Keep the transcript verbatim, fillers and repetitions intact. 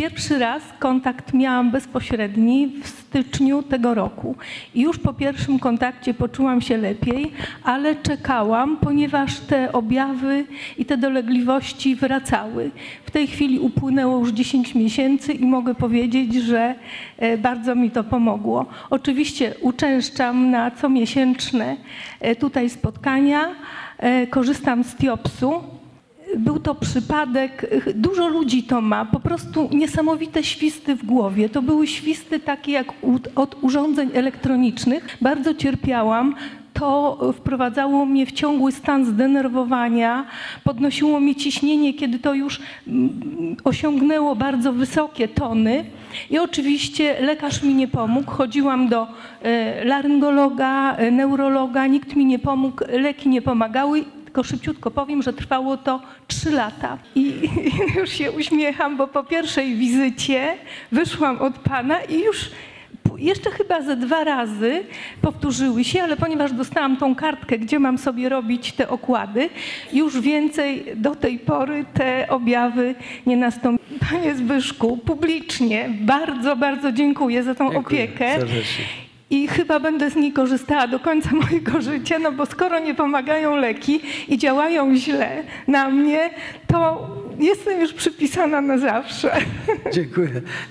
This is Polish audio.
Pierwszy raz kontakt miałam bezpośredni w styczniu tego roku. I już po pierwszym kontakcie poczułam się lepiej, ale czekałam, ponieważ te objawy i te dolegliwości wracały. W tej chwili upłynęło już dziesięć miesięcy i mogę powiedzieć, że bardzo mi to pomogło. Oczywiście uczęszczam na comiesięczne tutaj spotkania, korzystam z Tiopsu. Był to przypadek, dużo ludzi to ma, po prostu niesamowite świsty w głowie. To były świsty takie jak od urządzeń elektronicznych. Bardzo cierpiałam. To wprowadzało mnie w ciągły stan zdenerwowania, podnosiło mi ciśnienie, kiedy to już osiągnęło bardzo wysokie tony. I oczywiście lekarz mi nie pomógł. Chodziłam do laryngologa, neurologa, nikt mi nie pomógł, leki nie pomagały. Tylko szybciutko powiem, że trwało to trzy lata. I już się uśmiecham, bo po pierwszej wizycie wyszłam od pana i już jeszcze chyba ze dwa razy powtórzyły się, ale ponieważ dostałam tą kartkę, gdzie mam sobie robić te okłady, już więcej do tej pory te objawy nie nastąpiły. Panie Zbyszku, publicznie bardzo, bardzo dziękuję za tą Dziękuję opiekę. serdecznie. I chyba będę z niej korzystała do końca mojego życia, no bo skoro nie pomagają leki i działają źle na mnie, to jestem już przypisana na zawsze. Dziękuję.